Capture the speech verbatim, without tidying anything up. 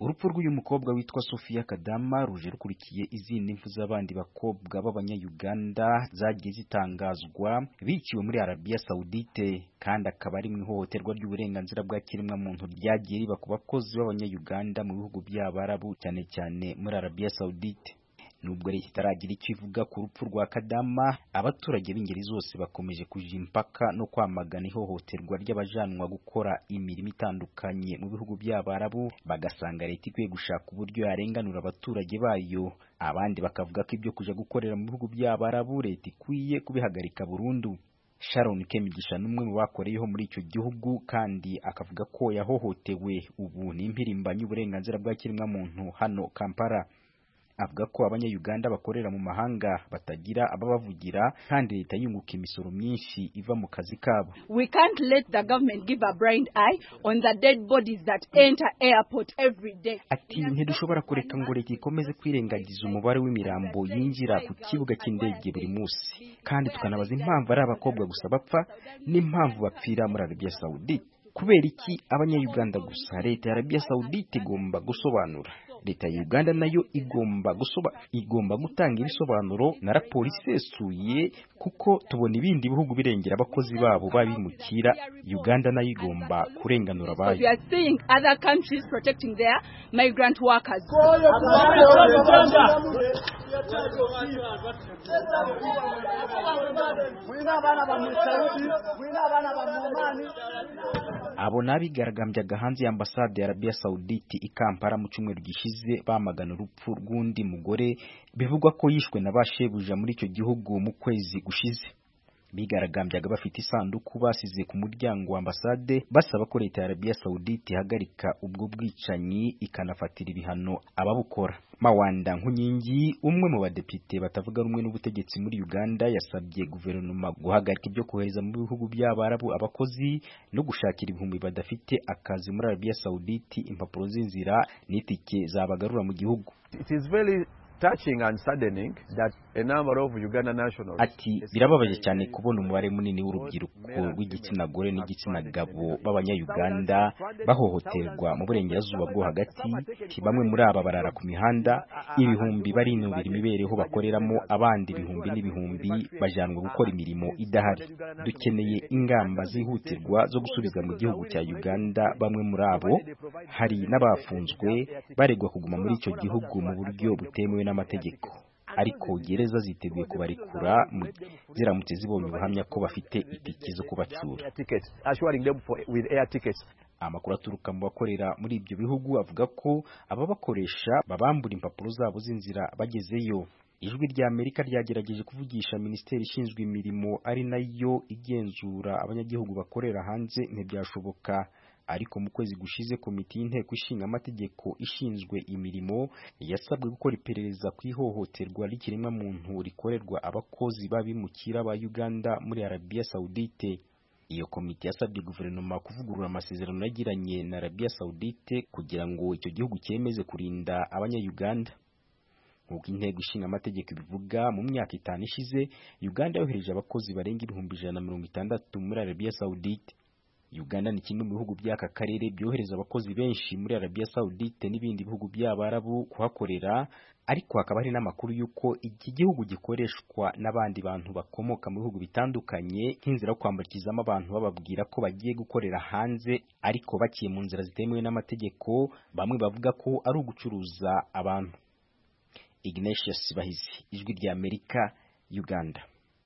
Urupfu rw'uyu mukobwa witwa Sofia Kadama ruje rukurikiye izindi mfu z'abandi bakobwa b'abanya-Uganda zagiye zitangazwa biciwe muri Arabia Saudite, kandi akaba ari mu ihohoterwa ry'uburenganzira bwa kiremwa muntu ryagiye riba ku bakozi b'abanya-Uganda mu bihugu by'Abarabu, cyane cyane muri Arabia Saudite. Nubwo leta itaragira icyo ivuga ku rupfu rwa Kadama, abaturage b'ingeri zose bakomeje kuja impaka no kwamagana ihohoterwa ry'abajanwa gukora imirimo itandukanye mu bihugu by'Abarabu, bagasanga leta ikwiye gushaka uburyo yarenganura abaturage bayo. Abandi bakavuga ko ibyo kuja gukorera mu bihugu by'Abarabu leta ikwiye kubihagarika burundu. Sharon Kemigisha n'umwe mu bakoreyeho muri icyo gihugu, kandi akavuga ko yahohotewe ubu ni impirimbanyi uburenganzira bwa kiremwa muntu hano Kampala. Avuga ko abanya-Uganda bakorera mu mahanga batagira ababavugira, kandi leta yunguka imisoro myinshi iva mu kazi kabo. We can't let the government give a blind eye on the dead bodies that enter airport every day. Ati ntidushobora kureka ngo leta ikomeze kwirengagiza umubare w'imirambo yinjira ku kibuga cy'indege buri munsi, kandi tukanabaza impamvu ari abakobwa gusa bapfa n'impamvu bapfira muri Arabia Saudite. Kubera iki abanya-Uganda gusa? Leta ya Arabia Saudite igomba gusobanura. Leta ya Uganda nayo igomba gusoba igomba gutanga ibisobanuro na raporo isesuye, kuko tubona ibindi bihugu birengera abakozi babo babimukira. Uganda nayo igomba kurenganura abayo. We are seeing other countries protecting their migrant workers. Abo nabigaragambyaga hanze y'ambasade ya Arabia Saudite i Kampala mu cyumweru gishize bamagana urupfu rw'undi mugore bivugwa ko yishwe na bashebuja muri icyo gihugu mu kwezi gushize. Bigaragambyaga bafite isanduku basize ku muryango wa ambasade basaba ko leta ya Arabia Saudite ihagarika ubwo bwicanyi ikanafatira ibihano ababukora. Mawanda Nkunyingi, umwe mu badepite batavuga rumwe n'ubutegetsi muri Uganda, yasabye guverinoma guhagarika ibyo kohereza mu bihugu by'Abarabu abakozi no gushakira ibihumbi badafite akazi muri Arabia Saudite impapuro z'inzira n'itike zabagarura mu gihugu. It is very touching and saddening that a number of Uganda nationals. Ati birababaje cyane kubona umubare munini w'urubyiruko rw'igitsina gore n'igitsina gabo b'abanya-Uganda bahohoterwa mu burengerazuba bwo hagati. Bamwe muri aba barara ku mihanda, ibihumbi barinubira imibereho bakoreramo, abandi ibihumbi n'ibihumbi bajanwe gukora imirimo idahari. Dukeneye ingamba zihutirwa zo gusubiza mu gihugu cya Uganda bamwe muri abo. Hari n'abafunzwe baregwa kuguma muri icyo gihugu mu buryo butemewe n'amategeko, ariko gereza ziteguye kubarekura ziramutse zibonye ubuhamya ko bafite itike zo kubacyura. Amakuru aturuka mu bakorera muri ibyo bihugu avuga ko ababakoresha babambura impapuro zabo z'inzira bagezeyo. Ijwi rya Amerika ryagerageje kuvugisha Minisiteri ishinzwe imirimo ari nayo igenzura abanyagihugu bakorera hanze, ntibyashoboka. Ariko mu kwezi gushize komite y'inteko ishinga amategeko ishinzwe imirimo yasabwe gukora iperereza ku ihohoterwa ry'ikiremwa muntu rikorerwa abakozi babimukira ba Uganda muri Arabia Saudite. Iyo komite yasabye guverinoma kuvugurura amasezerano yagiranye na Arabia Saudite kugira ngo icyo gihugu cyemeze kurinda abanya-Uganda. Nk'uko inteko ishinga amategeko ibivuga, mu myaka itanu ishize Uganda yohereje abakozi barenga ibihumbi ijana na mirongo itandatu muri Arabia Saudite. Uganda ni kimwe mu bihugu by'aka karere byohereza abakozi benshi muri Arabia Saudite n'ibindi bihugu by'Abarabu kuhakorera, ariko hakaba hari n'amakuru y'uko iki gihugu gikoreshwa n'abandi bantu bakomoka mu bihugu bitandukanye nk'inzira yo kwambukizamo abantu bababwira ko bagiye gukorera hanze, ariko bakiye mu nzira zitemewe n'amategeko. Bamwe bavuga ko ari ugucuruza abantu. Ignatius Bahizi, Ijwi rya Amerika, Uganda.